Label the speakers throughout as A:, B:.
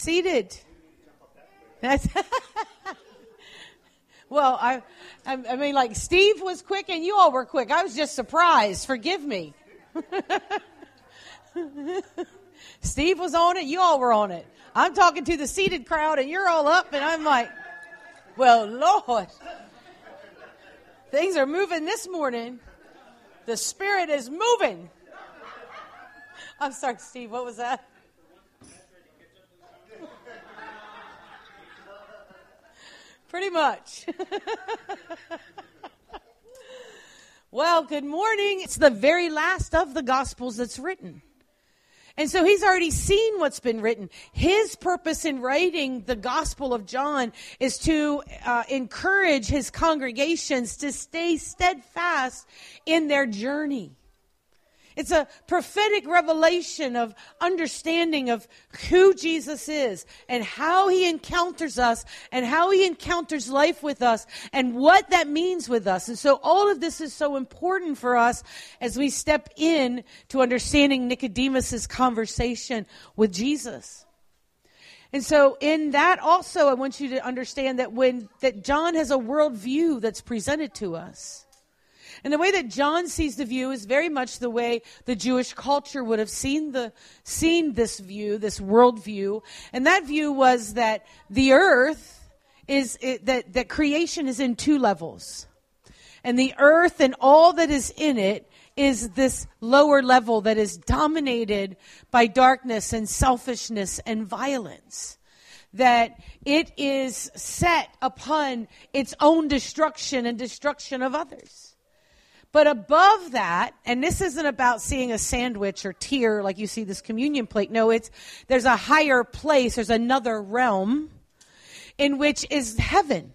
A: seated. Well, I mean, like Steve was quick and you all were quick. I was just surprised. Forgive me. Steve was on it. You all were on it. I'm talking to the seated crowd and you're all up and I'm like, well, Lord, things are moving this morning. The Spirit is moving. I'm sorry, Steve. What was that? Pretty much. Well, good morning. It's the very last of the Gospels that's written. And so he's already seen what's been written. His purpose in writing the Gospel of John is to encourage his congregations to stay steadfast in their journey. It's a prophetic revelation of understanding of who Jesus is and how he encounters us and how he encounters life with us and what that means with us. And so all of this is so important for us as we step in to understanding Nicodemus's conversation with Jesus. And so in that also, I want you to understand that John has a worldview that's presented to us. And the way that John sees the view is very much the way the Jewish culture would have seen this view, this worldview. And that view was that the earth that creation is in two levels. And the earth and all that is in it is this lower level that is dominated by darkness and selfishness and violence. That it is set upon its own destruction and destruction of others. But above that, and this isn't about seeing a sandwich or tier like you see this communion plate. No, there's a higher place. There's another realm in which is heaven.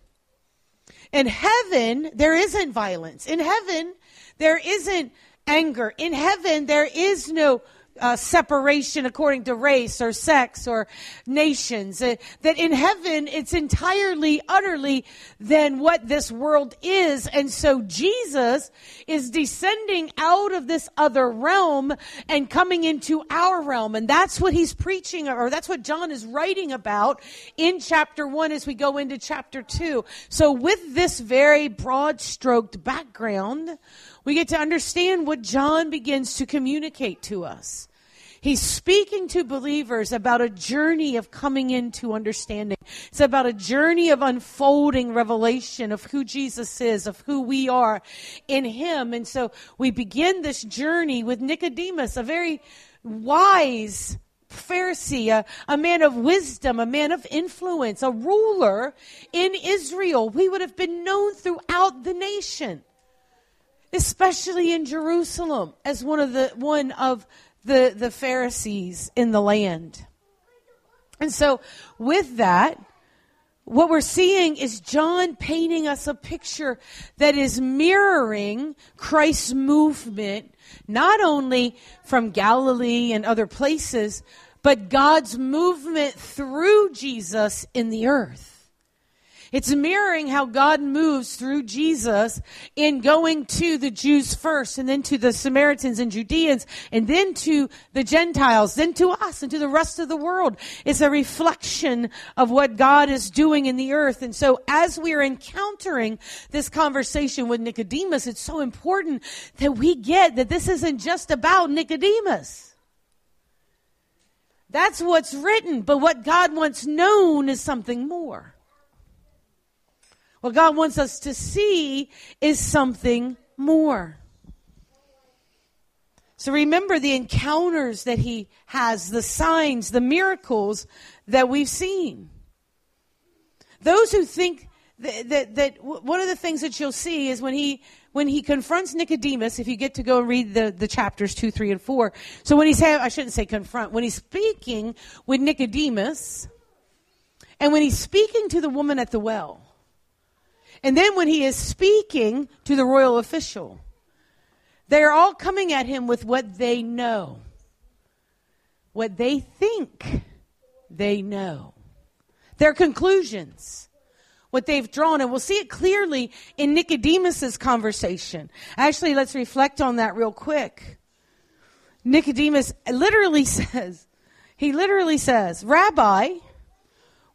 A: In heaven, there isn't violence. In heaven, there isn't anger. In heaven, there is no separation according to race or sex or nations. That in heaven, it's entirely, utterly than what this world is. And so Jesus is descending out of this other realm and coming into our realm. And that's what he's preaching, or that's what John is writing about in chapter 1 as we go into chapter 2. So with this very broad-stroked background, we get to understand what John begins to communicate to us. He's speaking to believers about a journey of coming into understanding. It's about a journey of unfolding revelation of who Jesus is, of who we are in him. And so we begin this journey with Nicodemus, a very wise Pharisee, a man of wisdom, a man of influence, a ruler in Israel. He would have been known throughout the nation, especially in Jerusalem, as one of the Pharisees in the land. And so with that, what we're seeing is John painting us a picture that is mirroring Christ's movement, not only from Galilee and other places, but God's movement through Jesus in the earth. It's mirroring how God moves through Jesus in going to the Jews first, and then to the Samaritans and Judeans, and then to the Gentiles, then to us and to the rest of the world. It's a reflection of what God is doing in the earth. And so as we're encountering this conversation with Nicodemus, it's so important that we get that this isn't just about Nicodemus. That's what's written, but what God wants known is something more. What God wants us to see is something more. So remember the encounters that he has, the signs, the miracles that we've seen. Those who think that one of the things that you'll see is when he confronts Nicodemus, if you get to go and read the chapters 2, 3, and 4. So when I shouldn't say confront, when he's speaking with Nicodemus, and when he's speaking to the woman at the well, and then when he is speaking to the royal official, they're all coming at him with what they know, what they think they know, their conclusions, what they've drawn. And we'll see it clearly in Nicodemus's conversation. Actually, let's reflect on that real quick. Nicodemus literally says, Rabbi,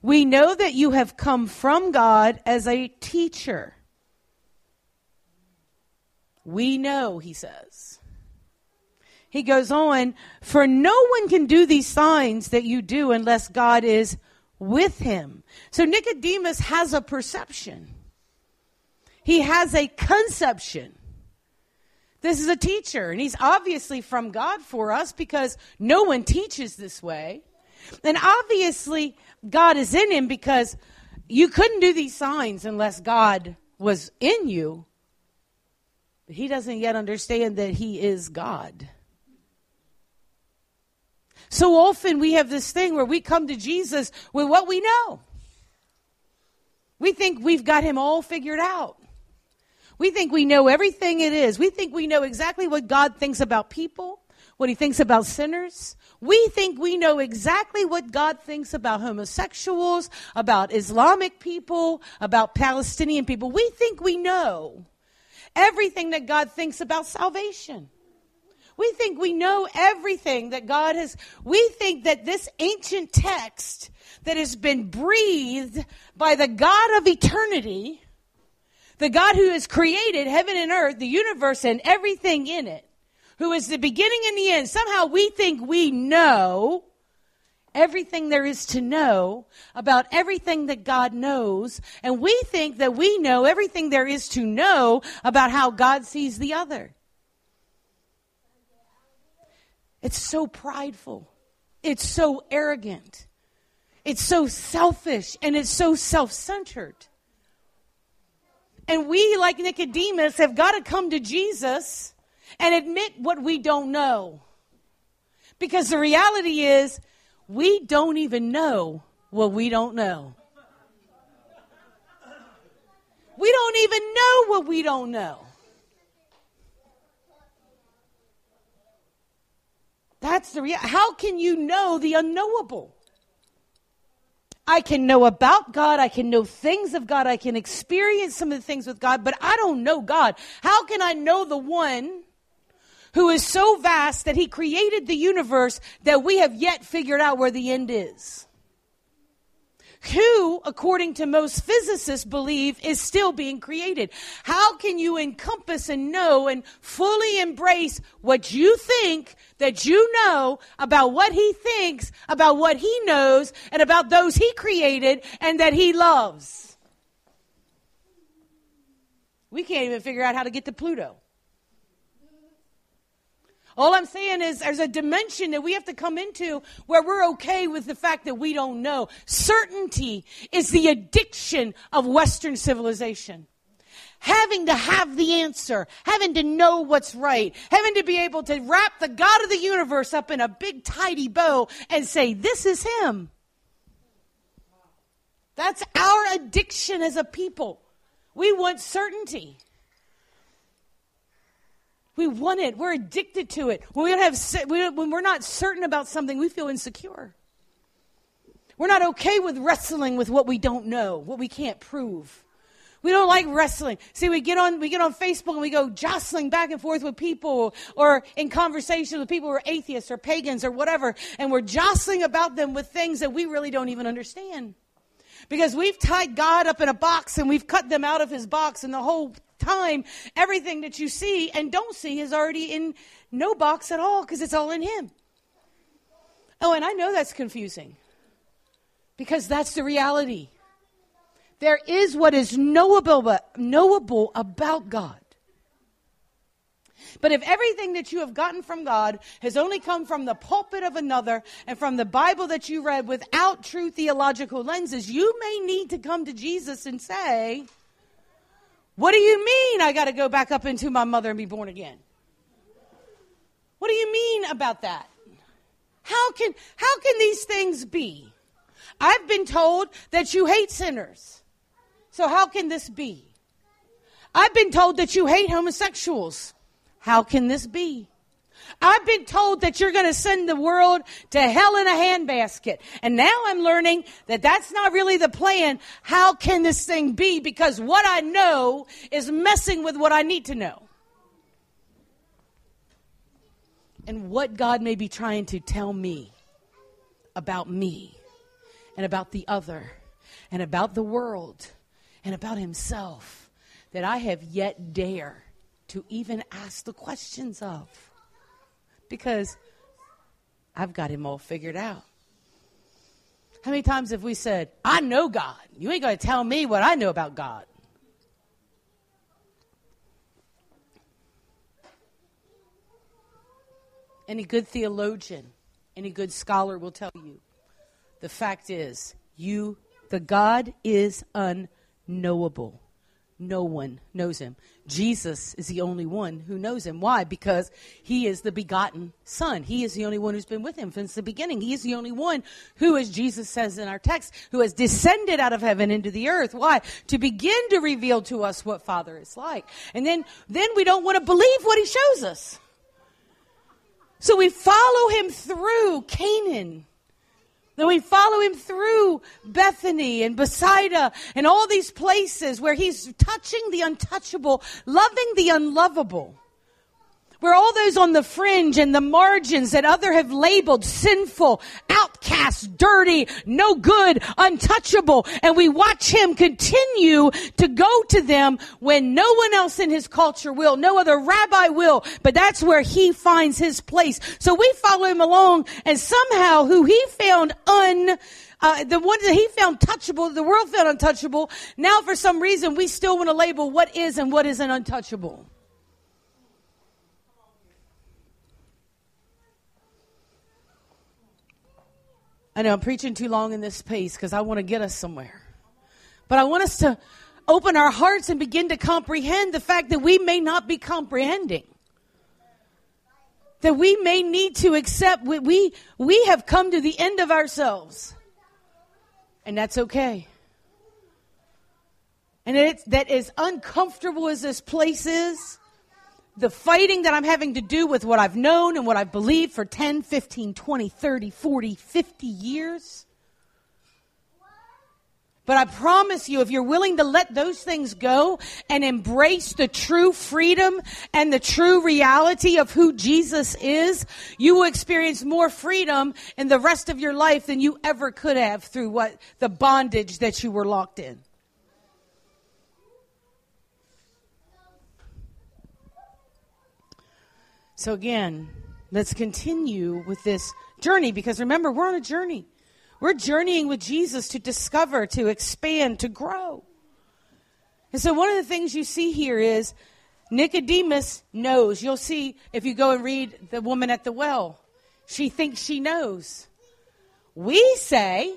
A: We know that you have come from God as a teacher. We know, he says. He goes on, for no one can do these signs that you do unless God is with him. So Nicodemus has a perception. He has a conception. This is a teacher, and he's obviously from God for us because no one teaches this way. And obviously God is in him because you couldn't do these signs unless God was in you. But he doesn't yet understand that he is God. So often we have this thing where we come to Jesus with what we know. We think we've got him all figured out. We think we know everything it is. We think we know exactly what God thinks about people, what he thinks about sinners. We think we know exactly what God thinks about homosexuals, about Islamic people, about Palestinian people. We think we know everything that God thinks about salvation. We think we know everything that God has. We think that this ancient text that has been breathed by the God of eternity, the God who has created heaven and earth, the universe and everything in it, who is the beginning and the end, somehow we think we know everything there is to know about everything that God knows, and we think that we know everything there is to know about how God sees the other. It's so prideful. It's so arrogant. It's so selfish, and it's so self-centered. And we, like Nicodemus, have got to come to Jesus and admit what we don't know. Because the reality is, we don't even know what we don't know. We don't even know what we don't know. That's the reality. How can you know the unknowable? I can know about God. I can know things of God. I can experience some of the things with God, but I don't know God. How can I know the one who is so vast that he created the universe that we have yet figured out where the end is? Who, according to most physicists, believe is still being created. How can you encompass and know and fully embrace what you think that you know about what he thinks, about what he knows, and about those he created and that he loves? We can't even figure out how to get to Pluto. All I'm saying is there's a dimension that we have to come into where we're okay with the fact that we don't know. Certainty is the addiction of Western civilization. Having to have the answer, having to know what's right, having to be able to wrap the God of the universe up in a big tidy bow and say, this is him. That's our addiction as a people. We want certainty. We want it. We're addicted to it. When we're not certain about something, we feel insecure. We're not okay with wrestling with what we don't know, what we can't prove. We don't like wrestling. See, we get on Facebook and we go jostling back and forth with people or in conversation with people who are atheists or pagans or whatever, and we're jostling about them with things that we really don't even understand. Because we've tied God up in a box and we've cut them out of his box, and the whole time, everything that you see and don't see is already in no box at all because it's all in him. Oh, and I know that's confusing because that's the reality. There is what is knowable about God. But if everything that you have gotten from God has only come from the pulpit of another and from the Bible that you read without true theological lenses, you may need to come to Jesus and say, what do you mean I got to go back up into my mother and be born again? What do you mean about that? How can these things be? I've been told that you hate sinners. So how can this be? I've been told that you hate homosexuals. How can this be? I've been told that you're going to send the world to hell in a handbasket. And now I'm learning that that's not really the plan. How can this thing be? Because what I know is messing with what I need to know. And what God may be trying to tell me about me and about the other and about the world and about himself that I have yet dare to even ask the questions of. Because I've got him all figured out. How many times have we said, I know God. You ain't going to tell me what I know about God. Any good theologian, any good scholar will tell you, the fact is, the God is unknowable. No one knows him. Jesus is the only one who knows him. Why? Because he is the begotten Son. He is the only one who's been with him since the beginning. He is the only one who, as Jesus says in our text, who has descended out of heaven into the earth. Why? To begin to reveal to us what Father is like. And then we don't want to believe what he shows us. So we follow him through Canaan. Then we follow him through Bethany and Bethsaida and all these places where he's touching the untouchable, loving the unlovable. Where all those on the fringe and the margins that other have labeled sinful, outcast, dirty, no good, untouchable. And we watch him continue to go to them when no one else in his culture will, no other rabbi will. But that's where he finds his place. So we follow him along, and somehow who he found the ones that he found touchable, the world found untouchable. Now for some reason we still want to label what is and what isn't untouchable. I know I'm preaching too long in this pace because I want to get us somewhere. But I want us to open our hearts and begin to comprehend the fact that we may not be comprehending. That we may need to accept we have come to the end of ourselves. And that's okay. And that as uncomfortable as this place is, the fighting that I'm having to do with what I've known and what I've believed for 10, 15, 20, 30, 40, 50 years. But I promise you, if you're willing to let those things go and embrace the true freedom and the true reality of who Jesus is, you will experience more freedom in the rest of your life than you ever could have through the bondage that you were locked in. So again, let's continue with this journey, because remember, we're on a journey. We're journeying with Jesus to discover, to expand, to grow. And so one of the things you see here is Nicodemus knows. You'll see if you go and read the woman at the well. She thinks she knows. We say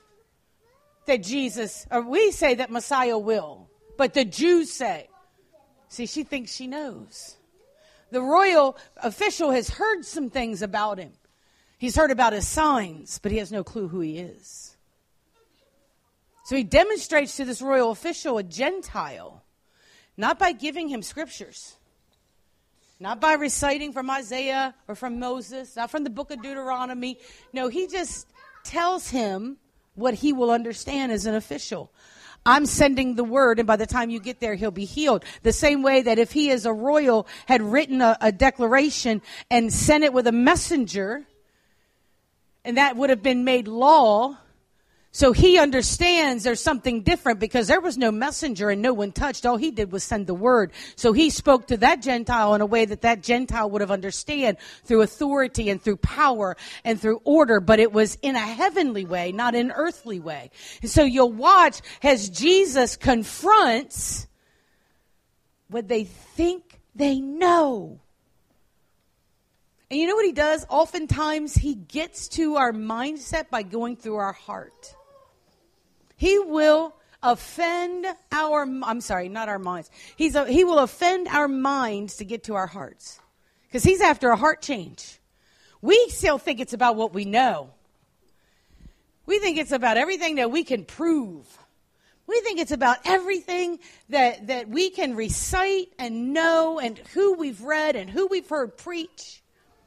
A: that Messiah will, but the Jews say. See, she thinks she knows. The royal official has heard some things about him. He's heard about his signs, but he has no clue who he is. So he demonstrates to this royal official, a Gentile, not by giving him scriptures, not by reciting from Isaiah or from Moses, not from the book of Deuteronomy. No, he just tells him what he will understand as an official. I'm sending the word, and by the time you get there, he'll be healed. The same way that if he as a royal had written a declaration and sent it with a messenger, and that would have been made law, so he understands there's something different because there was no messenger and no one touched. All he did was send the word. So he spoke to that Gentile in a way that Gentile would have understood through authority and through power and through order, but it was in a heavenly way, not an earthly way. And so you'll watch as Jesus confronts what they think they know. And you know what he does? Oftentimes he gets to our mindset by going through our heart. He will offend not our minds. He will offend our minds to get to our hearts. Because he's after a heart change. We still think it's about what we know. We think it's about everything that we can prove. We think it's about everything that we can recite and know and who we've read and who we've heard preach.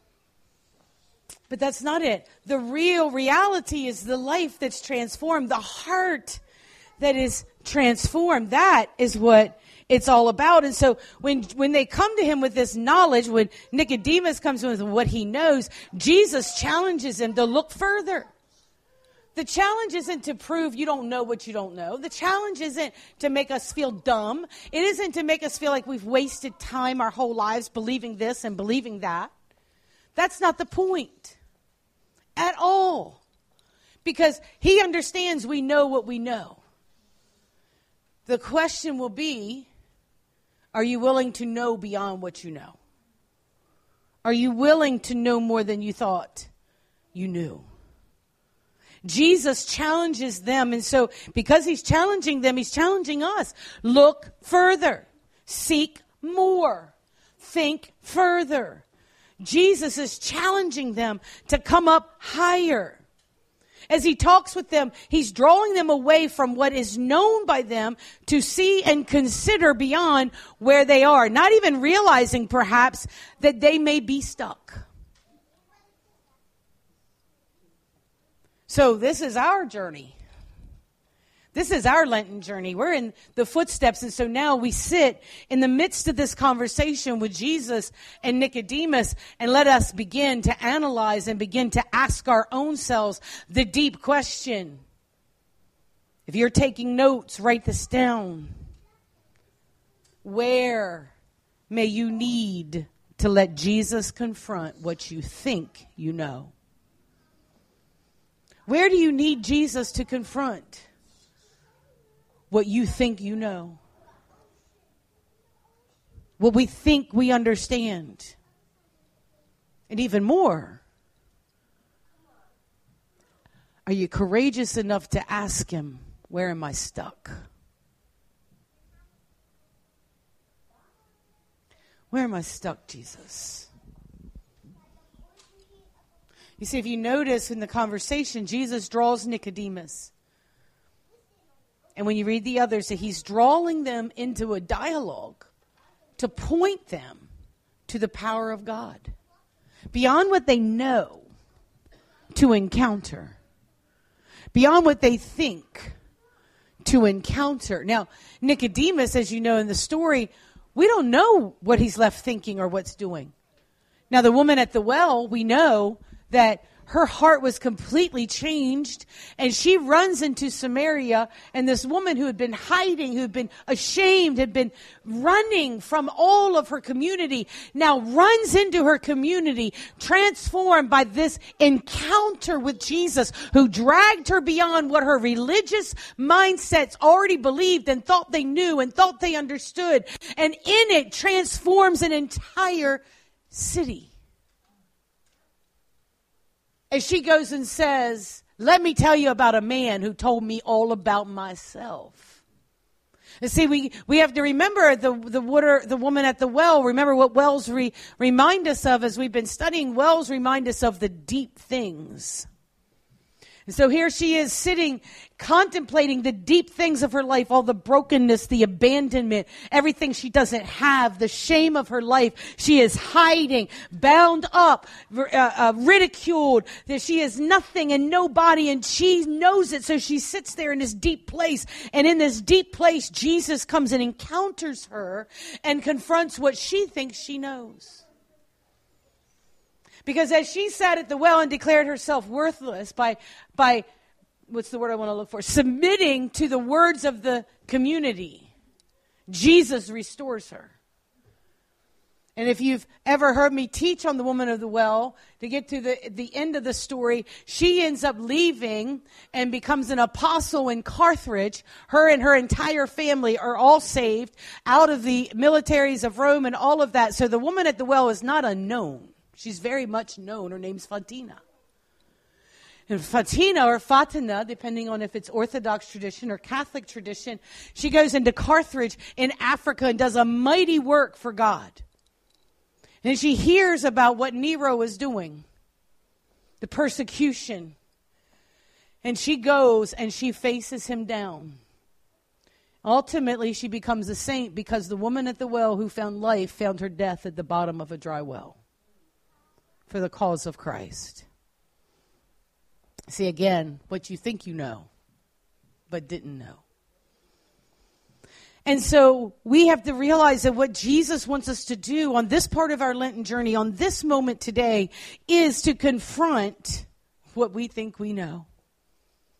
A: But that's not it. The real reality is the life that's transformed, the heart that is transformed. That is what it's all about. And so when they come to him with this knowledge, when Nicodemus comes with what he knows, Jesus challenges him to look further. The challenge isn't to prove you don't know what you don't know. The challenge isn't to make us feel dumb. It isn't to make us feel like we've wasted time our whole lives believing this and believing that. That's not the point at all. Because he understands we know what we know. The question will be, are you willing to know beyond what you know? Are you willing to know more than you thought you knew? Jesus challenges them, and so because he's challenging them, he's challenging us. Look further. Seek more. Think further. Jesus is challenging them to come up higher. As he talks with them, he's drawing them away from what is known by them to see and consider beyond where they are, not even realizing perhaps that they may be stuck. So this is our journey. This is our Lenten journey. We're in the footsteps. And so now we sit in the midst of this conversation with Jesus and Nicodemus, and let us begin to analyze and begin to ask our own selves the deep question. If you're taking notes, write this down. Where may you need to let Jesus confront what you think you know? Where do you need Jesus to confront what you think you know? What we think we understand? And even more, are you courageous enough to ask him, where am I stuck? Where am I stuck, Jesus? You see, if you notice in the conversation, Jesus draws Nicodemus. And when you read the others, he's drawing them into a dialogue to point them to the power of God. Beyond what they know, to encounter. Beyond what they think, to encounter. Now, Nicodemus, as you know in the story, we don't know what he's left thinking or what's doing. Now, the woman at the well, we know that her heart was completely changed, and she runs into Samaria, and this woman who had been hiding, who had been ashamed, had been running from all of her community, now runs into her community, transformed by this encounter with Jesus, who dragged her beyond what her religious mindsets already believed and thought they knew and thought they understood, and in it transforms an entire city. As she goes and says, let me tell you about a man who told me all about myself. And see, we have to remember the woman at the well. Remember what wells remind us of as we've been studying. Wells remind us of the deep things. And so here she is sitting, contemplating the deep things of her life, all the brokenness, the abandonment, everything she doesn't have, the shame of her life. She is hiding, bound up, ridiculed, that she is nothing and nobody, and she knows it. So she sits there in this deep place. And in this deep place, Jesus comes and encounters her and confronts what she thinks she knows. Because as she sat at the well and declared herself worthless by what's the word I want to look for? Submitting to the words of the community, Jesus restores her. And if you've ever heard me teach on the woman of the well, to get to the end of the story, she ends up leaving and becomes an apostle in Carthage. Her and her entire family are all saved out of the militaries of Rome and all of that. So the woman at the well is not unknown. She's very much known. Her name's Fatina. And Fatina, or Fatina, depending on if it's Orthodox tradition or Catholic tradition, she goes into Carthage in Africa and does a mighty work for God. And she hears about what Nero is doing, the persecution. And she goes and she faces him down. Ultimately, she becomes a saint because the woman at the well who found life found her death at the bottom of a dry well for the cause of Christ. See, again, what you think you know, but didn't know. And so we have to realize that what Jesus wants us to do on this part of our Lenten journey, on this moment today, is to confront what we think we know.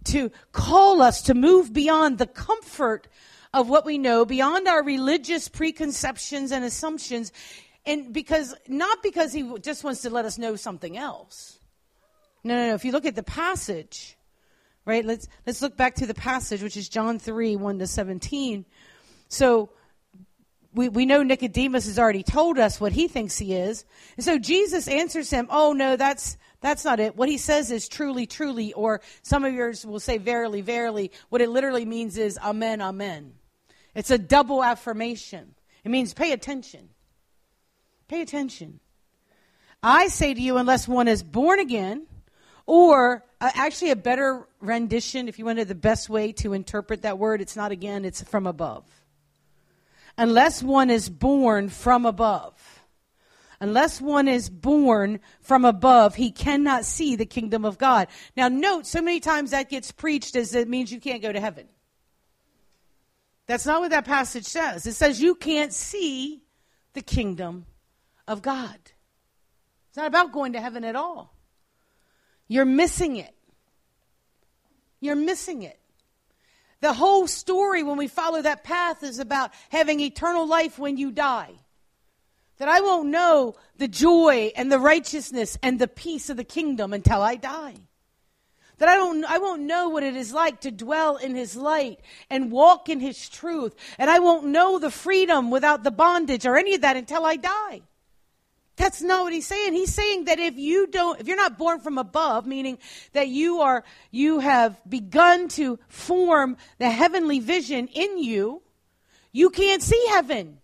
A: to call us to move beyond the comfort of what we know, beyond our religious preconceptions and assumptions, and not because he just wants to let us know something else. No. If you look at the passage, right? Let's look back to the passage, which is John 3, 1-17. So we know Nicodemus has already told us what he thinks he is. And so Jesus answers him, oh, no, that's not it. What he says is truly, truly, or some of yours will say verily, verily. What it literally means is amen, amen. It's a double affirmation. It means pay attention. Pay attention. I say to you, unless one is born again, or actually a better rendition, if you wanted the best way to interpret that word, it's not again, it's from above. Unless one is born from above. Unless one is born from above, he cannot see the kingdom of God. Now note, so many times that gets preached as it means you can't go to heaven. That's not what that passage says. It says you can't see the kingdom of God. It's not about going to heaven at all. You're missing it. You're missing it. The whole story, when we follow that path, is about having eternal life when you die. That I won't know the joy and the righteousness and the peace of the kingdom until I die. That I won't know what it is like to dwell in his light and walk in his truth. And I won't know the freedom without the bondage or any of that until I die. That's not what he's saying. He's saying that if you're not born from above, meaning that you have begun to form the heavenly vision in you, you can't see heaven.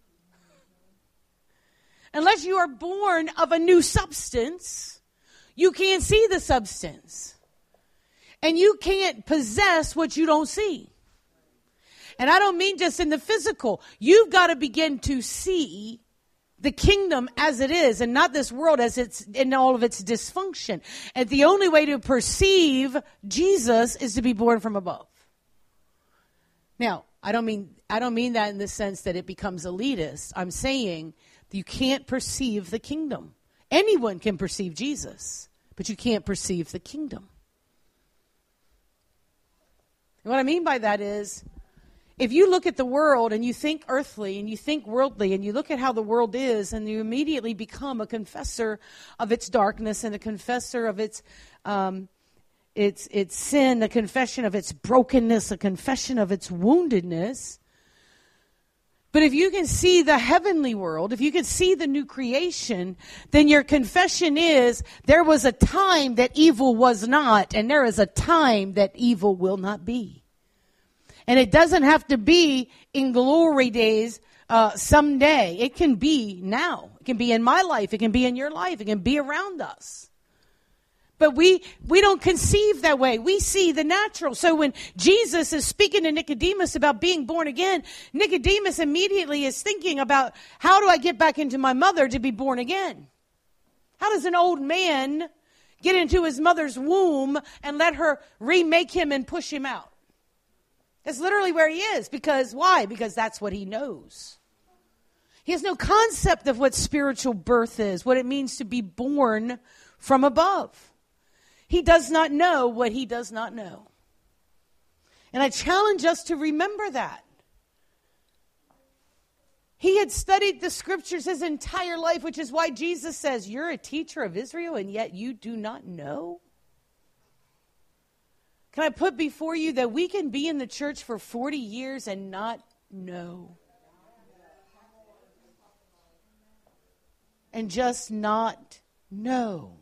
A: Unless you are born of a new substance, you can't see the substance. And you can't possess what you don't see. And I don't mean just in the physical. You've got to begin to see the kingdom as it is, and not this world as it's in all of its dysfunction. And the only way to perceive Jesus is to be born from above. Now, I don't mean that in the sense that it becomes elitist. I'm saying that you can't perceive the kingdom. Anyone can perceive Jesus, but you can't perceive the kingdom. And what I mean by that is, if you look at the world and you think earthly and you think worldly and you look at how the world is and you immediately become a confessor of its darkness and a confessor of its sin, a confession of its brokenness, a confession of its woundedness. But if you can see the heavenly world, if you can see the new creation, then your confession is there was a time that evil was not, and there is a time that evil will not be. And it doesn't have to be in glory days someday. It can be now. It can be in my life. It can be in your life. It can be around us. But we don't conceive that way. We see the natural. So when Jesus is speaking to Nicodemus about being born again, Nicodemus immediately is thinking about, how do I get back into my mother to be born again? How does an old man get into his mother's womb and let her remake him and push him out? That's literally where he is. Because why? Because that's what he knows. He has no concept of what spiritual birth is, what it means to be born from above. He does not know what he does not know. And I challenge us to remember that. He had studied the scriptures his entire life, which is why Jesus says, you're a teacher of Israel and yet you do not know? Can I put before you that we can be in the church for 40 years and not know? And just not know.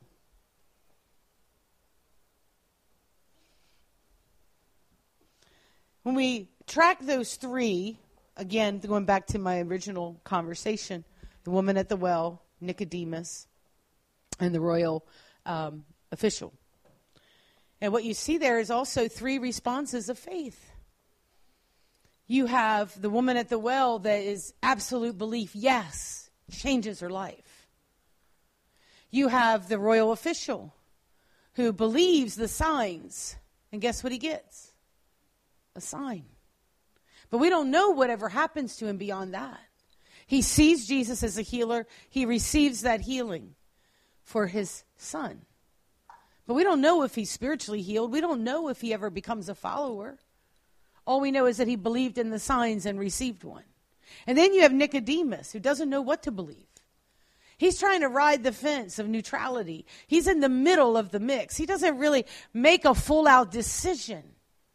A: When we track those three, again, going back to my original conversation, the woman at the well, Nicodemus, and the royal official. And what you see there is also three responses of faith. You have the woman at the well that is absolute belief, yes, changes her life. You have the royal official who believes the signs, and guess what he gets? A sign. But we don't know whatever happens to him beyond that. He sees Jesus as a healer. He receives that healing for his son. But we don't know if he's spiritually healed. We don't know if he ever becomes a follower. All we know is that he believed in the signs and received one. And then you have Nicodemus, who doesn't know what to believe. He's trying to ride the fence of neutrality. He's in the middle of the mix. He doesn't really make a full-out decision.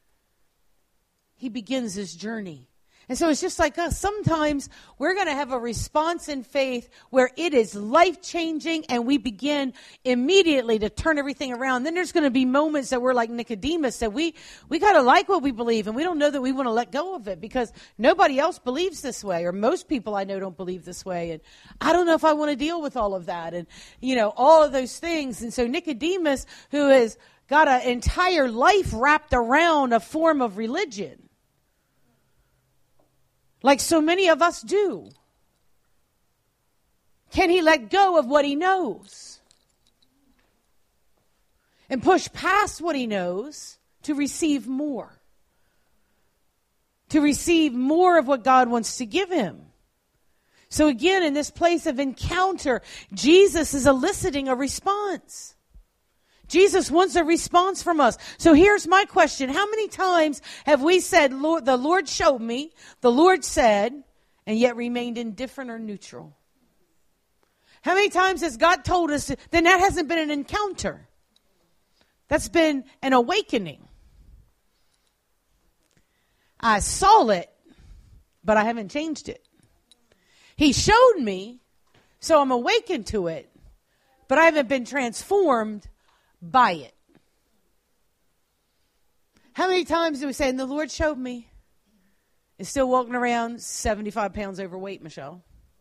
A: He begins his journey. And so it's just like us. Sometimes we're going to have a response in faith where it is life-changing and we begin immediately to turn everything around. Then there's going to be moments that we're like Nicodemus, that we got to like what we believe and we don't know that we want to let go of it because nobody else believes this way, or most people I know don't believe this way. And I don't know if I want to deal with all of that and, all of those things. And so Nicodemus, who has got an entire life wrapped around a form of religion, like so many of us do. Can he let go of what he knows and push past what he knows to receive more? To receive more of what God wants to give him. So again, in this place of encounter, Jesus is eliciting a response. Jesus wants a response from us. So here's my question. How many times have we said, Lord, the Lord showed me, the Lord said, and yet remained indifferent or neutral? How many times has God told us, then that hasn't been an encounter. That's been an awakening. I saw it, but I haven't changed it. He showed me, so I'm awakened to it, but I haven't been transformed by it. How many times do we say, and the Lord showed me, and still walking around 75 pounds overweight, Michelle?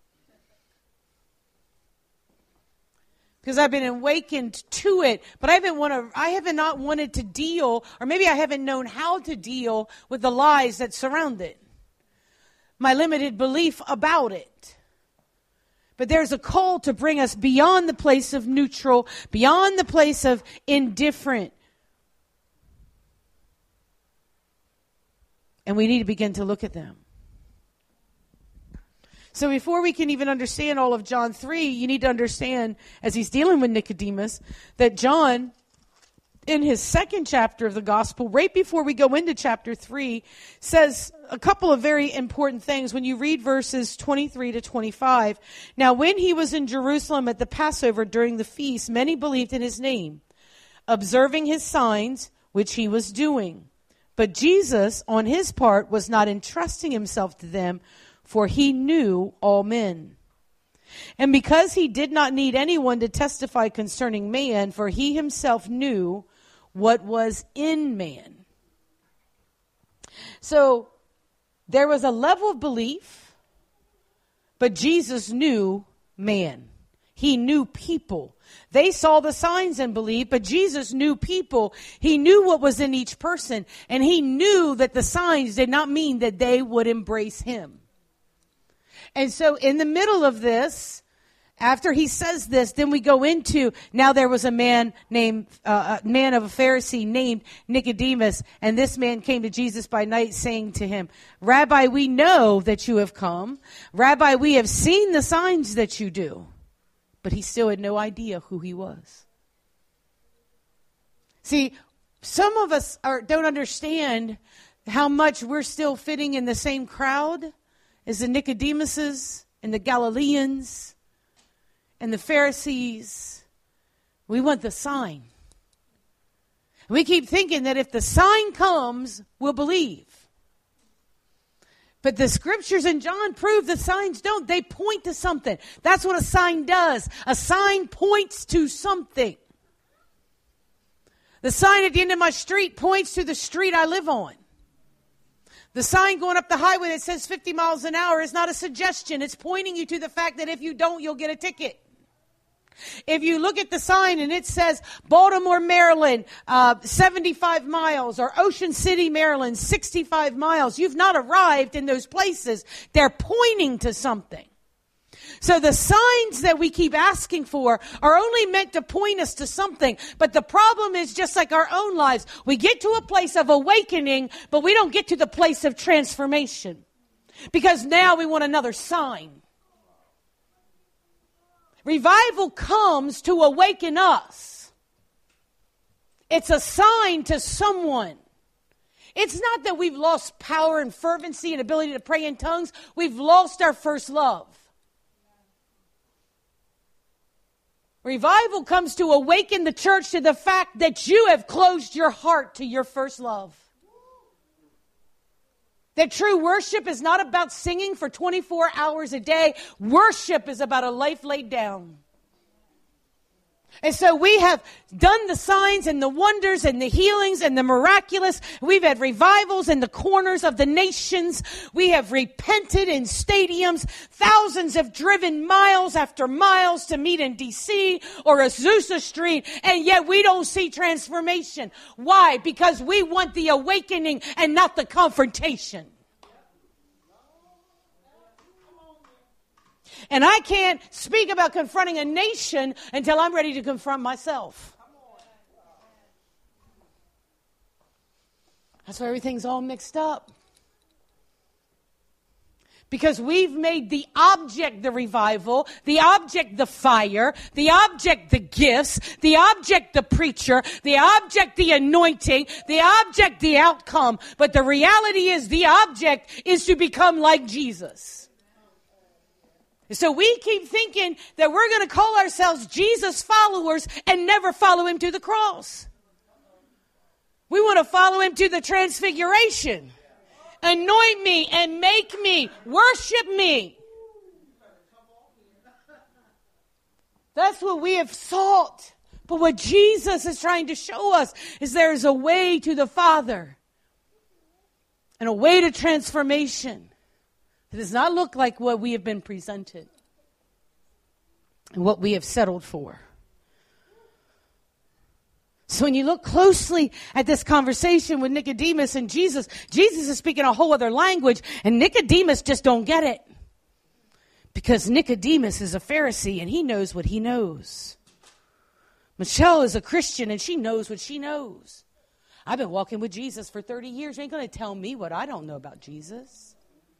A: Because I've been awakened to it, but I haven't not wanted to deal, or maybe I haven't known how to deal with the lies that surround it. My limited belief about it. But there's a call to bring us beyond the place of neutral, beyond the place of indifferent. And we need to begin to look at them. So before we can even understand all of John 3, you need to understand, as he's dealing with Nicodemus, that John, in his second chapter of the gospel, right before we go into chapter 3, says a couple of very important things when you read verses 23 to 25. Now, when he was in Jerusalem at the Passover during the feast, many believed in his name, observing his signs, which he was doing. But Jesus, on his part, was not entrusting himself to them, for he knew all men. And because he did not need anyone to testify concerning man, for he himself knew what was in man. So there was a level of belief, but Jesus knew man. He knew people. They saw the signs and believed, but Jesus knew people. He knew what was in each person, and he knew that the signs did not mean that they would embrace him. And so in the middle of this, after he says this, then we go into, now there was a man named, a man of a Pharisee named Nicodemus, and this man came to Jesus by night saying to him, Rabbi, we know that you have come. Rabbi, we have seen the signs that you do. But he still had no idea who he was. See, some of us don't understand how much we're still fitting in the same crowd as the Nicodemuses and the Galileans and the Pharisees. We want the sign. We keep thinking that if the sign comes, we'll believe. But the scriptures in John prove the signs don't. They point to something. That's what a sign does. A sign points to something. The sign at the end of my street points to the street I live on. The sign going up the highway that says 50 miles an hour is not a suggestion. It's pointing you to the fact that if you don't, you'll get a ticket. If you look at the sign and it says Baltimore, Maryland, 75 miles, or Ocean City, Maryland, 65 miles, you've not arrived in those places. They're pointing to something. So the signs that we keep asking for are only meant to point us to something. But the problem is just like our own lives. We get to a place of awakening, but we don't get to the place of transformation. Because now we want another sign. Revival comes to awaken us. It's a sign to someone. It's not that we've lost power and fervency and ability to pray in tongues. We've lost our first love. Revival comes to awaken the church to the fact that you have closed your heart to your first love. That true worship is not about singing for 24 hours a day. Worship is about a life laid down. And so we have done the signs and the wonders and the healings and the miraculous. We've had revivals in the corners of the nations. We have repented in stadiums. Thousands have driven miles after miles to meet in D.C. or Azusa Street, and yet we don't see transformation. Why? Because we want the awakening and not the confrontation. And I can't speak about confronting a nation until I'm ready to confront myself. That's why everything's all mixed up. Because we've made the object the revival, the object the fire, the object the gifts, the object the preacher, the object the anointing, the object the outcome. But the reality is the object is to become like Jesus. So we keep thinking that we're going to call ourselves Jesus followers and never follow him to the cross. We want to follow him to the transfiguration. Anoint me and make me. Worship me. That's what we have sought. But what Jesus is trying to show us is there is a way to the Father and a way to transformation. It does not look like what we have been presented and what we have settled for. So when you look closely at this conversation with Nicodemus and Jesus, Jesus is speaking a whole other language, and Nicodemus just don't get it. Because Nicodemus is a Pharisee, and he knows what he knows. Michelle is a Christian, and she knows what she knows. I've been walking with Jesus for 30 years. You ain't going to tell me what I don't know about Jesus.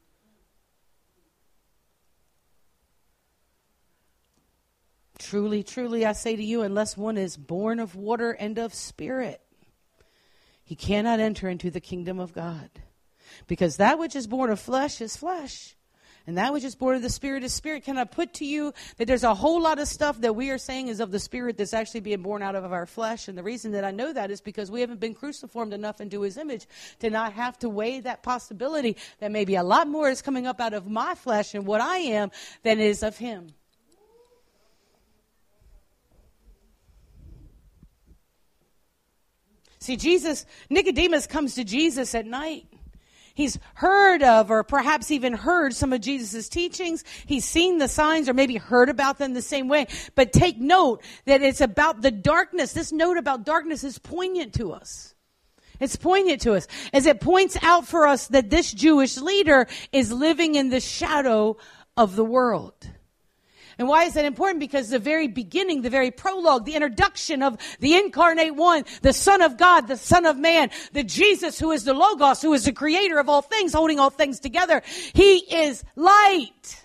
A: Truly, truly, I say to you, unless one is born of water and of spirit, he cannot enter into the kingdom of God. Because that which is born of flesh is flesh. And that which is born of the spirit is spirit. Can I put to you that there's a whole lot of stuff that we are saying is of the spirit that's actually being born out of our flesh. And the reason that I know that is because we haven't been cruciformed enough into his image to not have to weigh that possibility that maybe a lot more is coming up out of my flesh and what I am than is of him. See, Nicodemus comes to Jesus at night. He's heard of or perhaps even heard some of Jesus' teachings. He's seen the signs or maybe heard about them the same way. But take note that it's about the darkness. This note about darkness is poignant to us. It's poignant to us as it points out for us that this Jewish leader is living in the shadow of the world. And why is that important? Because the very beginning, the very prologue, the introduction of the incarnate one, the Son of God, the Son of Man, the Jesus who is the Logos, who is the creator of all things, holding all things together. He is light.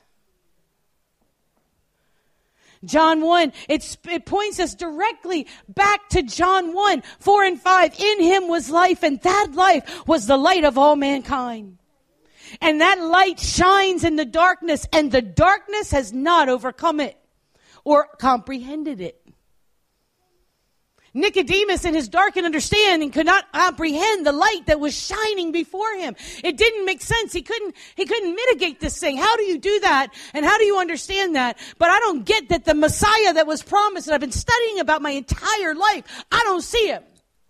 A: John 1, it points us directly back to John 1, 4 and 5. In him was life, and that life was the light of all mankind. And that light shines in the darkness, and the darkness has not overcome it or comprehended it. Nicodemus, in his darkened understanding, could not comprehend the light that was shining before him. It didn't make sense. He couldn't mitigate this thing. How do you do that? And how do you understand that? But I don't get that the Messiah that was promised, that I've been studying about my entire life, I don't see him.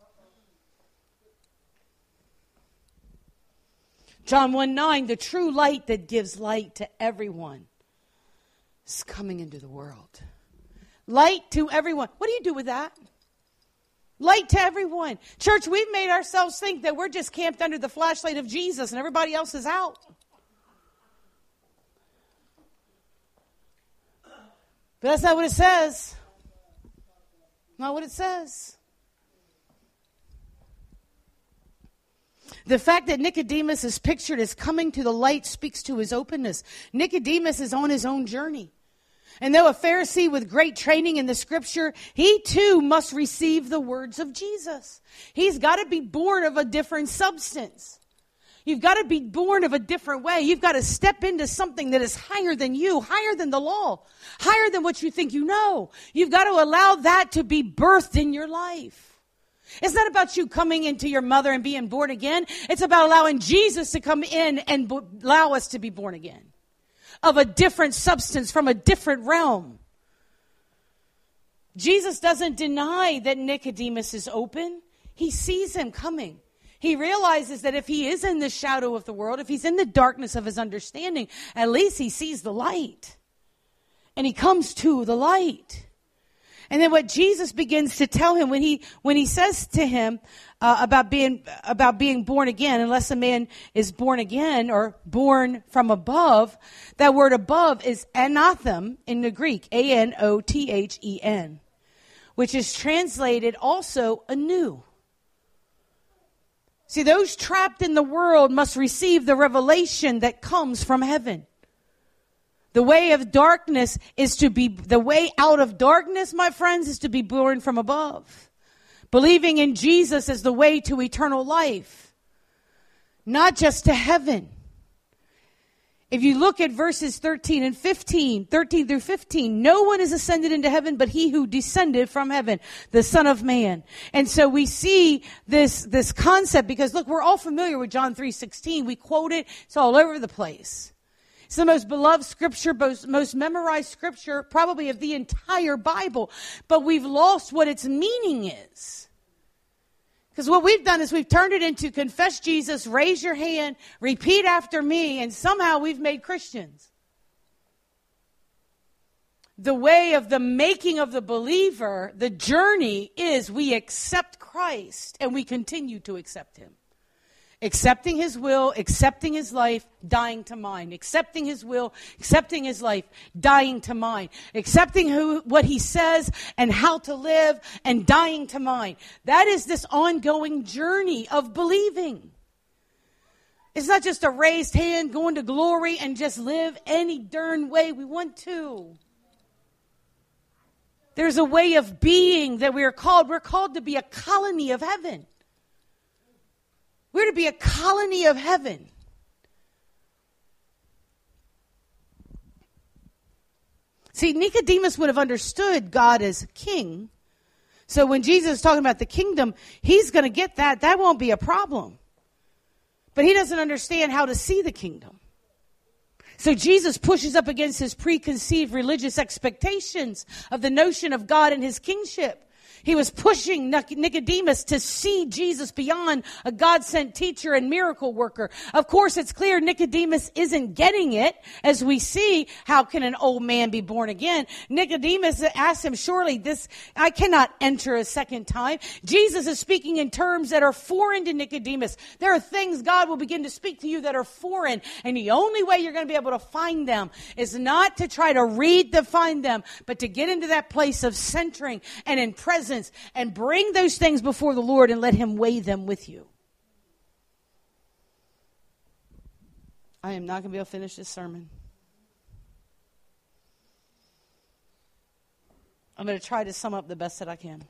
A: John 1:9, the true light that gives light to everyone is coming into the world. Light to everyone. What do you do with that? Light to everyone. Church, we've made ourselves think that we're just camped under the flashlight of Jesus and everybody else is out. But that's not what it says. Not what it says. The fact that Nicodemus is pictured as coming to the light speaks to his openness. Nicodemus is on his own journey. And though a Pharisee with great training in the scripture, he too must receive the words of Jesus. He's got to be born of a different substance. You've got to be born of a different way. You've got to step into something that is higher than you, higher than the law, higher than what you think you know. You've got to allow that to be birthed in your life. It's not about you coming into your mother and being born again. It's about allowing Jesus to come in and allow us to be born again. Of a different substance, from a different realm. Jesus doesn't deny that Nicodemus is open. He sees him coming. He realizes that if he is in the shadow of the world, if he's in the darkness of his understanding, at least he sees the light. And he comes to the light. And then what Jesus begins to tell him when he says to him about being born again, unless a man is born again or born from above, that word above is anothem in the Greek, A-N-O-T-H-E-N, which is translated also anew. See, those trapped in the world must receive the revelation that comes from heaven. The way of darkness the way out of darkness, my friends, is to be born from above. Believing in Jesus as the way to eternal life. Not just to heaven. If you look at verses 13 through 15, no one is ascended into heaven but he who descended from heaven, the Son of Man. And so we see this concept because, look, we're all familiar with John 3:16. We quote it. It's all over the place. It's the most beloved scripture, most memorized scripture probably of the entire Bible. But we've lost what its meaning is. Because what we've done is we've turned it into confess Jesus, raise your hand, repeat after me, and somehow we've made Christians. The way of the making of the believer, the journey is we accept Christ and we continue to accept him. Accepting his will, accepting his life, dying to mine. Accepting his will, accepting his life, dying to mine. Accepting what he says and how to live and dying to mine. That is this ongoing journey of believing. It's not just a raised hand going to glory and just live any darn way we want to. There's a way of being that we are called. We're called to be a colony of heaven. We're to be a colony of heaven. See, Nicodemus would have understood God as king. So when Jesus is talking about the kingdom, he's going to get that. That won't be a problem. But he doesn't understand how to see the kingdom. So Jesus pushes up against his preconceived religious expectations of the notion of God and his kingship. He was pushing Nicodemus to see Jesus beyond a God-sent teacher and miracle worker. Of course, it's clear Nicodemus isn't getting it. As we see, how can an old man be born again? Nicodemus asked him, surely I cannot enter a second time. Jesus is speaking in terms that are foreign to Nicodemus. There are things God will begin to speak to you that are foreign. And the only way you're going to be able to find them is not to try to find them, but to get into that place of centering and in presence. And bring those things before the Lord and let him weigh them with you. I am not going to be able to finish this sermon. I'm going to try to sum up the best that I can.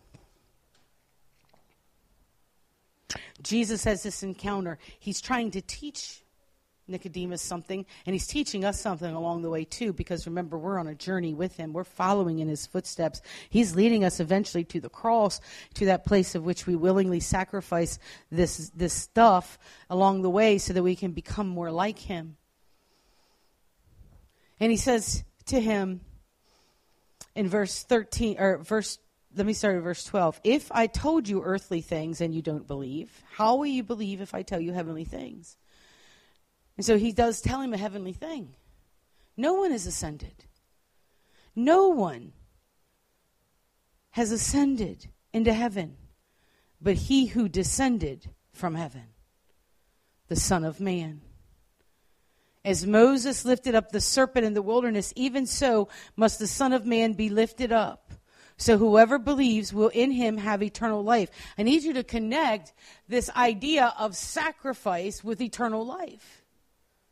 A: Jesus has this encounter. He's trying to teach Nicodemus something, and he's teaching us something along the way too, because remember, we're on a journey with him. We're following in his footsteps. He's leading us eventually to the cross, to that place of which we willingly sacrifice this stuff along the way so that we can become more like him. And he says to him in verse 13, let me start at verse 12. If I told you earthly things and you don't believe, how will you believe if I tell you heavenly things? And so he does tell him a heavenly thing. No one has ascended. No one has ascended into heaven, but he who descended from heaven, the Son of Man. As Moses lifted up the serpent in the wilderness, even so must the Son of Man be lifted up. So whoever believes will in him have eternal life. I need you to connect this idea of sacrifice with eternal life.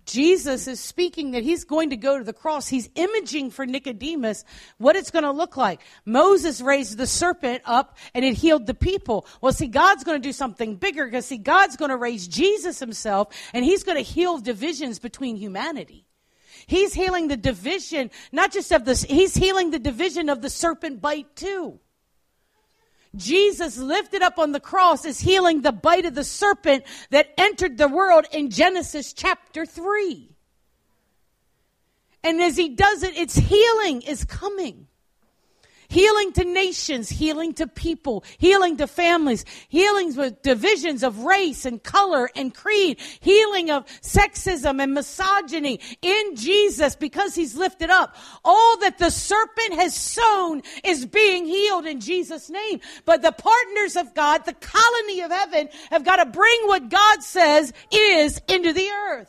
A: Jesus is speaking that he's going to go to the cross. He's imaging for Nicodemus what it's going to look like. Moses raised the serpent up and it healed the people. Well, see, God's going to do something bigger because, see, God's going to raise Jesus himself and he's going to heal divisions between humanity. He's healing the division, not just of this, he's healing the division of the serpent bite too. Jesus lifted up on the cross is healing the bite of the serpent that entered the world in Genesis chapter 3. And as he does it, its healing is coming. Healing to nations, healing to people, healing to families, healings with divisions of race and color and creed, healing of sexism and misogyny in Jesus because he's lifted up. All that the serpent has sown is being healed in Jesus' name. But the partners of God, the colony of heaven, have got to bring what God says is into the earth.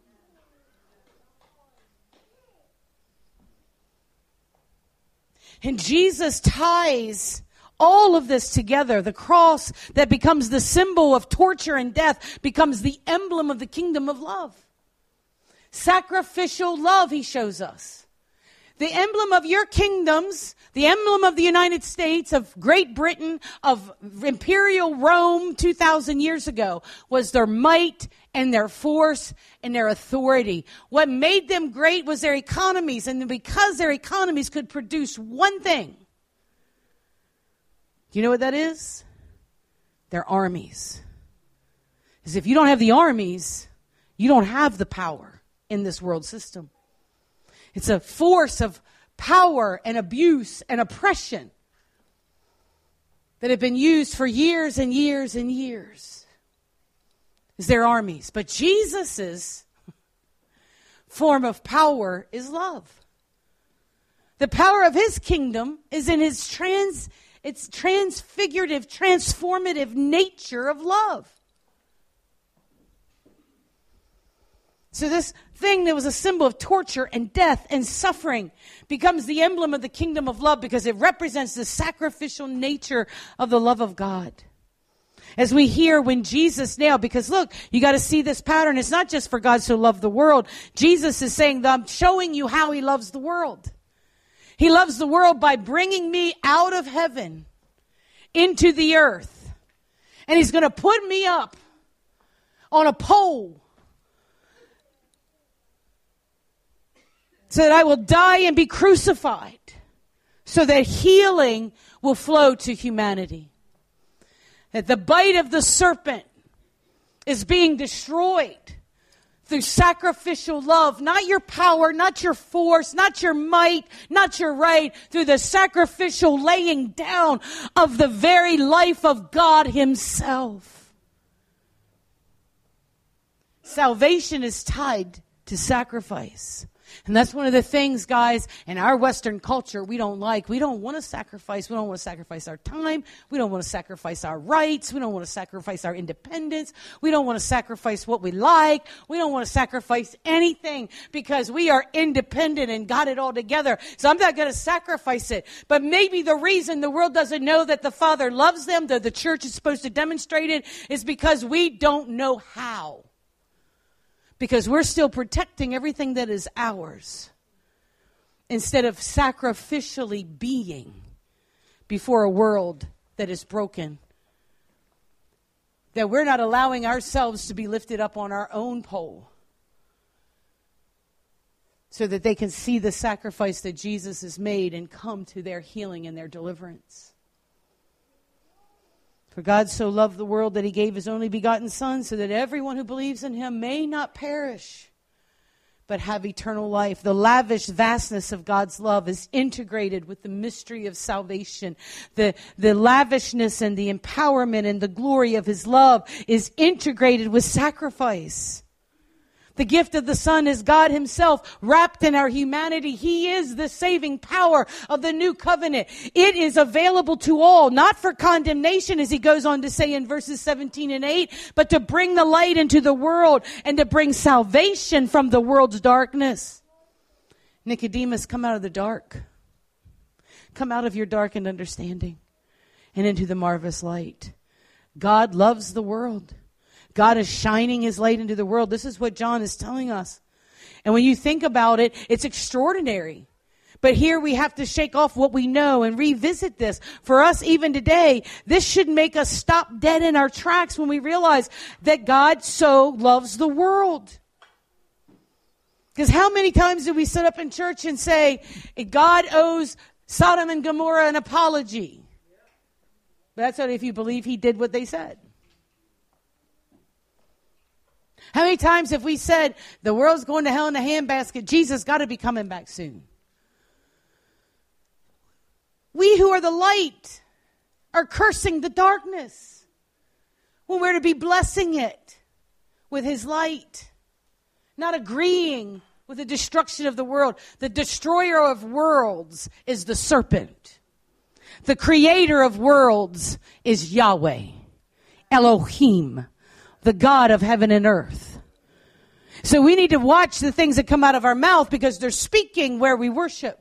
A: And Jesus ties all of this together. The cross that becomes the symbol of torture and death becomes the emblem of the kingdom of love. Sacrificial love, he shows us. The emblem of your kingdoms, the emblem of the United States, of Great Britain, of Imperial Rome 2,000 years ago, was their might and their force and their authority. What made them great was their economies, and because their economies could produce one thing. Do you know what that is? Their armies. Because if you don't have the armies, you don't have the power in this world system. It's a force of power and abuse and oppression that have been used for years and years and years. Is their armies. But Jesus's form of power is love. The power of his kingdom is in his transfigurative, transformative nature of love. So this thing that was a symbol of torture and death and suffering becomes the emblem of the kingdom of love because it represents the sacrificial nature of the love of God. As we hear when Jesus now, because look, you got to see this pattern. It's not just for God so loved the world. Jesus is saying, I'm showing you how he loves the world. He loves the world by bringing me out of heaven into the earth. And he's going to put me up on a pole so that I will die and be crucified, so that healing will flow to humanity. That the bite of the serpent is being destroyed through sacrificial love, not your power, not your force, not your might, not your right, through the sacrificial laying down of the very life of God himself. Salvation is tied to sacrifice. And that's one of the things, guys, in our Western culture we don't like. We don't want to sacrifice. We don't want to sacrifice our time. We don't want to sacrifice our rights. We don't want to sacrifice our independence. We don't want to sacrifice what we like. We don't want to sacrifice anything because we are independent and got it all together. So I'm not going to sacrifice it. But maybe the reason the world doesn't know that the Father loves them, that the church is supposed to demonstrate it, is because we don't know how. Because we're still protecting everything that is ours instead of sacrificially being before a world that is broken. That we're not allowing ourselves to be lifted up on our own pole so that they can see the sacrifice that Jesus has made and come to their healing and their deliverance. For God so loved the world that he gave his only begotten Son so that everyone who believes in him may not perish, but have eternal life. The lavish vastness of God's love is integrated with the mystery of salvation. The lavishness and the empowerment and the glory of his love is integrated with sacrifice. The gift of the Son is God himself wrapped in our humanity. He is the saving power of the new covenant. It is available to all, not for condemnation, as he goes on to say in verses 17 and 8, but to bring the light into the world and to bring salvation from the world's darkness. Nicodemus, come out of the dark. Come out of your darkened understanding and into the marvelous light. God loves the world. God is shining his light into the world. This is what John is telling us. And when you think about it, it's extraordinary. But here we have to shake off what we know and revisit this. For us, even today, this should make us stop dead in our tracks when we realize that God so loves the world. Because how many times do we sit up in church and say, God owes Sodom and Gomorrah an apology? That's only if you believe he did what they said. How many times have we said, the world's going to hell in a handbasket, Jesus got to be coming back soon? We who are the light are cursing the darkness when we're to be blessing it with his light, not agreeing with the destruction of the world. The destroyer of worlds is the serpent. The creator of worlds is Yahweh, Elohim, the God of heaven and earth. So we need to watch the things that come out of our mouth because they're speaking where we worship.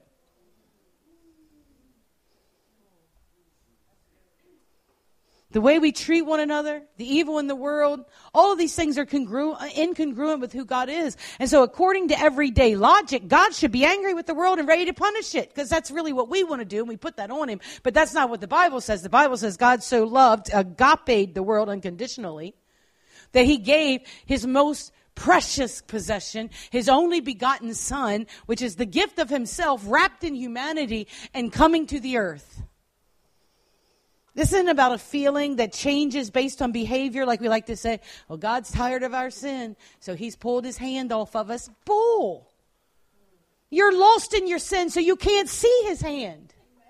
A: The way we treat one another, the evil in the world, all of these things are incongruent with who God is. And so according to everyday logic, God should be angry with the world and ready to punish it because that's really what we want to do and we put that on him. But that's not what the Bible says. The Bible says God so loved, agape the world unconditionally, that he gave his most precious possession, his only begotten son, which is the gift of himself wrapped in humanity and coming to the earth. This isn't about a feeling that changes based on behavior, like we like to say, well, God's tired of our sin, so he's pulled his hand off of us. Bull. You're lost in your sin, so you can't see his hand.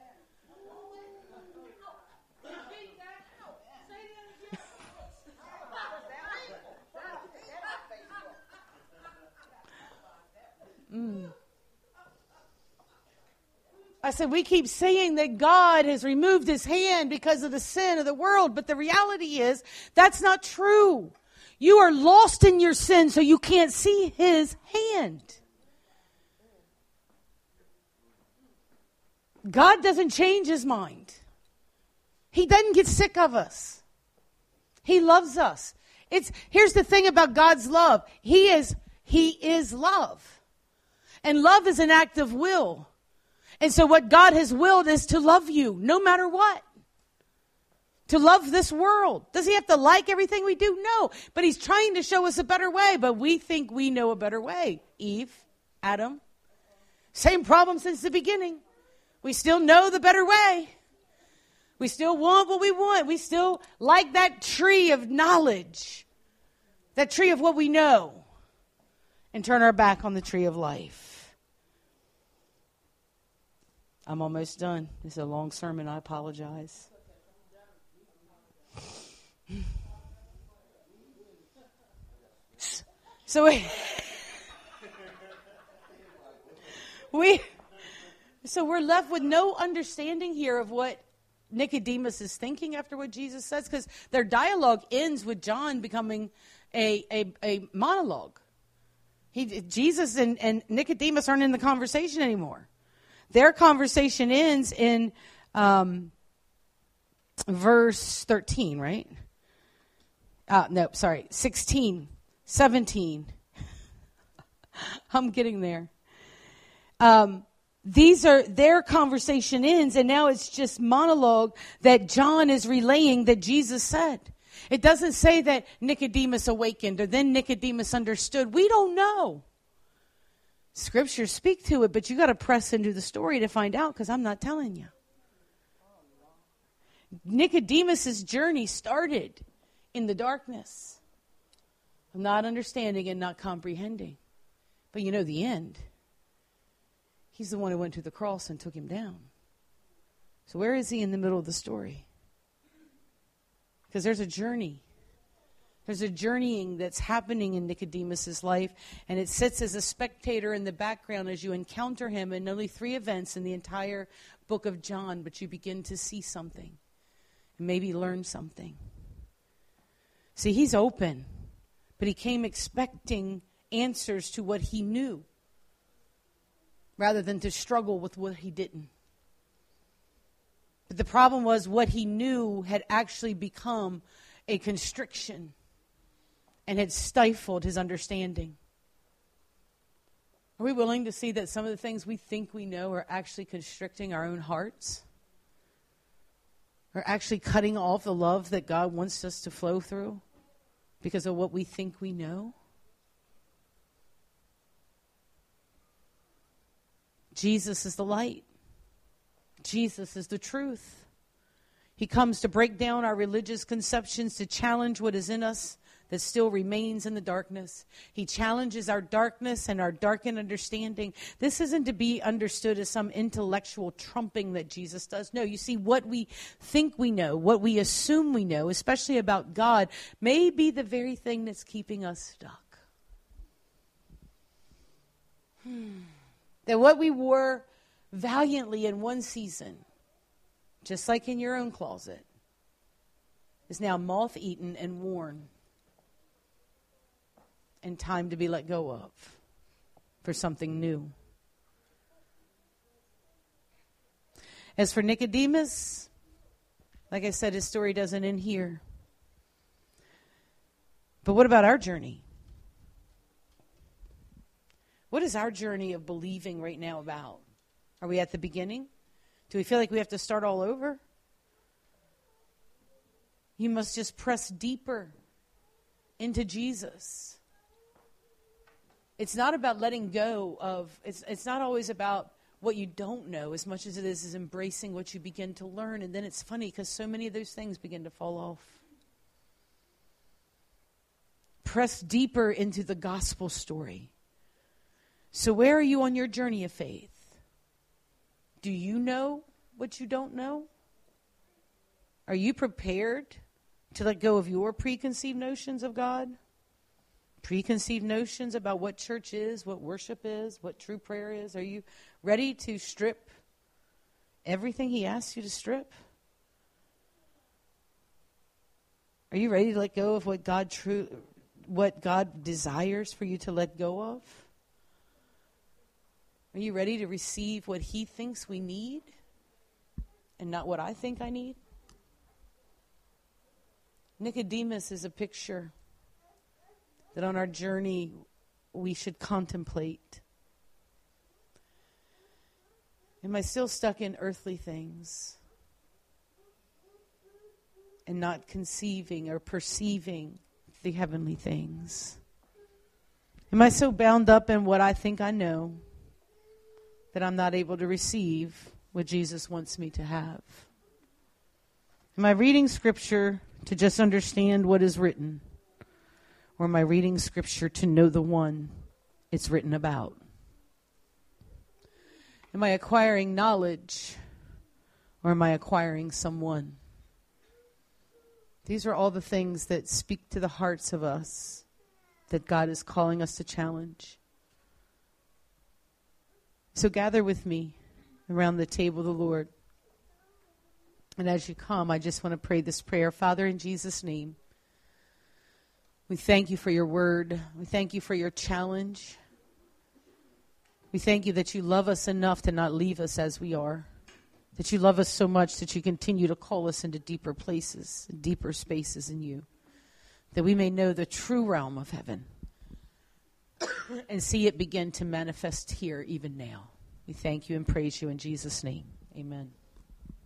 A: I said, we keep saying that God has removed his hand because of the sin of the world. But the reality is that's not true. You are lost in your sin, so you can't see his hand. God doesn't change his mind. He doesn't get sick of us. He loves us. Here's the thing about God's love. He is love. And love is an act of will. And so what God has willed is to love you, no matter what. To love this world. Does he have to like everything we do? No. But he's trying to show us a better way. But we think we know a better way. Eve, Adam. Same problem since the beginning. We still know the better way. We still want what we want. We still like that tree of knowledge. That tree of what we know. And turn our back on the tree of life. I'm almost done. This is a long sermon. I apologize. So we're left with no understanding here of what Nicodemus is thinking after what Jesus says, because their dialogue ends with John becoming a monologue. Jesus and Nicodemus aren't in the conversation anymore. Their conversation ends in verse 13, right? 16, 17. I'm getting there. Their conversation ends, and now it's just monologue that John is relaying that Jesus said. It doesn't say that Nicodemus awakened or then Nicodemus understood. We don't know. Scriptures speak to it, but you got to press into the story to find out because I'm not telling you. Nicodemus's journey started in the darkness of not understanding and not comprehending. But you know the end. He's the one who went to the cross and took him down. So where is he in the middle of the story? Because there's a journey. There's a journeying that's happening in Nicodemus's life, and it sits as a spectator in the background as you encounter him in only 3 events in the entire book of John, but you begin to see something and maybe learn something. See, he's open, but he came expecting answers to what he knew rather than to struggle with what he didn't. But the problem was what he knew had actually become a constriction and had stifled his understanding. Are we willing to see that some of the things we think we know are actually constricting our own hearts? Are actually cutting off the love that God wants us to flow through because of what we think we know? Jesus is the light. Jesus is the truth. He comes to break down our religious conceptions, to challenge what is in us that still remains in the darkness. He challenges our darkness and our darkened understanding. This isn't to be understood as some intellectual trumping that Jesus does. No, you see, what we think we know, what we assume we know, especially about God, may be the very thing that's keeping us stuck. That what we wore valiantly in one season, just like in your own closet, is now moth-eaten and worn, and time to be let go of for something new. As for Nicodemus, like I said, his story doesn't end here. But what about our journey? What is our journey of believing right now about? Are we at the beginning? Do we feel like we have to start all over? You must just press deeper into Jesus. It's not about letting go of, it's not always about what you don't know as much as it is embracing what you begin to learn. And then it's funny because so many of those things begin to fall off. Press deeper into the gospel story. So where are you on your journey of faith? Do you know what you don't know? Are you prepared to let go of your preconceived notions of God? Preconceived notions about what church is, what worship is, what true prayer is? Are you ready to strip everything he asks you to strip? Are you ready to let go of what God desires for you to let go of? Are you ready to receive what he thinks we need and not what I think I need? Nicodemus is a picture that on our journey we should contemplate. Am I still stuck in earthly things and not conceiving or perceiving the heavenly things? Am I so bound up in what I think I know that I'm not able to receive what Jesus wants me to have? Am I reading Scripture to just understand what is written? Or am I reading Scripture to know the one it's written about? Am I acquiring knowledge? Or am I acquiring someone? These are all the things that speak to the hearts of us that God is calling us to challenge. So gather with me around the table of the Lord. And as you come, I just want to pray this prayer. Father, in Jesus' name, we thank you for your word. We thank you for your challenge. We thank you that you love us enough to not leave us as we are. That you love us so much that you continue to call us into deeper places, deeper spaces in you. That we may know the true realm of heaven and see it begin to manifest here even now. We thank you and praise you in Jesus' name. Amen.